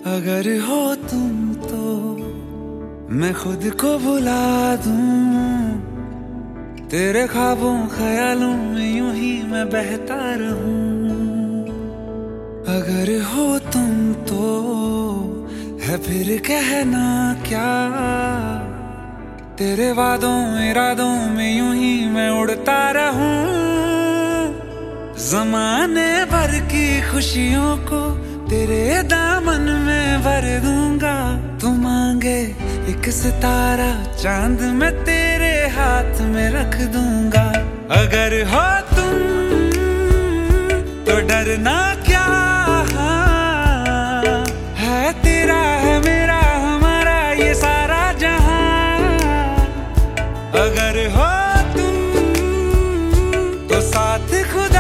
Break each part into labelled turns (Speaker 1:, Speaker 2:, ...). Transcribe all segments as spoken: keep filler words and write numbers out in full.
Speaker 1: अगर हो तुम तो मैं खुद को भुला दूं, तेरे ख्वाबों ख्यालों में यूं ही मैं बहता रहूं। अगर हो तुम तो है फिर कहना क्या, तेरे वादों इरादों में यूं ही मैं उड़ता रहूं। ज़माने भर की खुशियों को तेरे दामन में भर दूंगा। तू मांगे एक सितारा चांद मैं तेरे हाथ में रख दूंगा। अगर हो तुम तो डरना क्या, है तेरा है मेरा हमारा ये सारा जहां। अगर हो तुम तो साथ खुदा,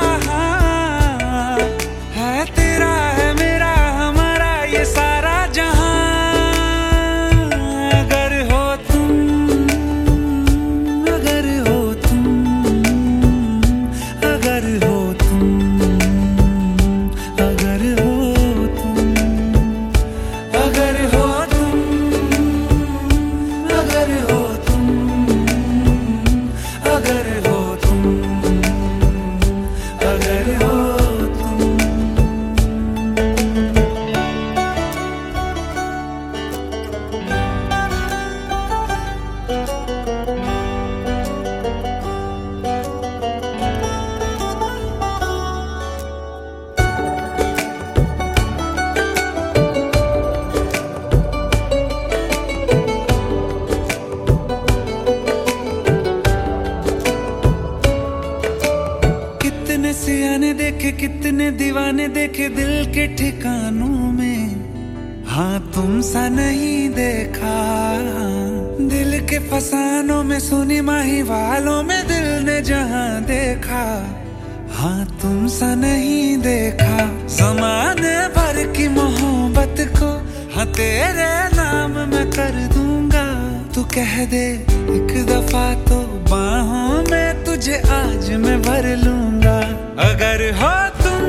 Speaker 1: सियाने देखे कितने दीवाने देखे दिल के ठिकानों में, हाँ तुम सा नहीं देखा। दिल के फसानों में सुनी माही वालों में दिल ने जहां देखा, हाँ तुम सा नहीं देखा। ज़माने भर की मोहब्बत को हाँ तेरे नाम मैं कर दूंगा। तू कह दे एक दफा तो बाहों में तुझे आज मैं भर लूंगा। अगर हो तुम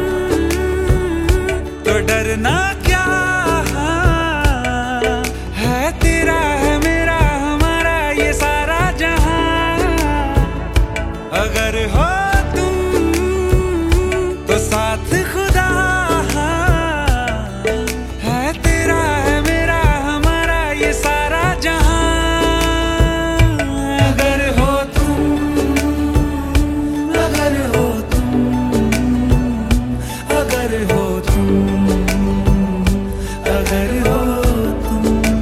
Speaker 1: तो डरना क्या, है तेरा है मेरा हमारा ये सारा जहां। अगर हो तुम तो साथ खुदा, है तेरा है मेरा हमारा ये सारा जहां। अगर हो तुम, अगर हो अगर हो तुम, अगर हो तुम।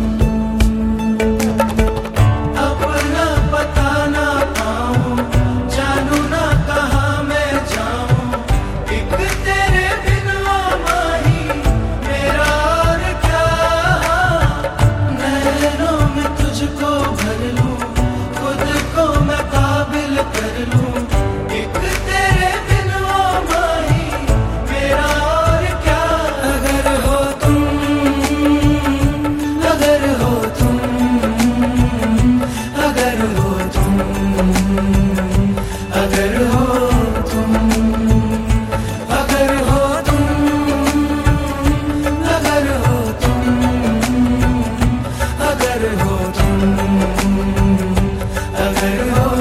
Speaker 2: अपना पता ना पाऊं, जानू ना कहाँ मैं जाऊं। एक तेरे बिन माही मेरा और क्या, नैनों में तुझको भर लूं, खुद को मैं काबिल कर लूं। एक तेरे बिन माही मेरा और क्या।
Speaker 1: अगर हो तुम, अगर हो तुम, अगर हो तुम, अगर हो तुम, अगर हो तुम, अगर हो तुम, अगर हो तुम, अगर हो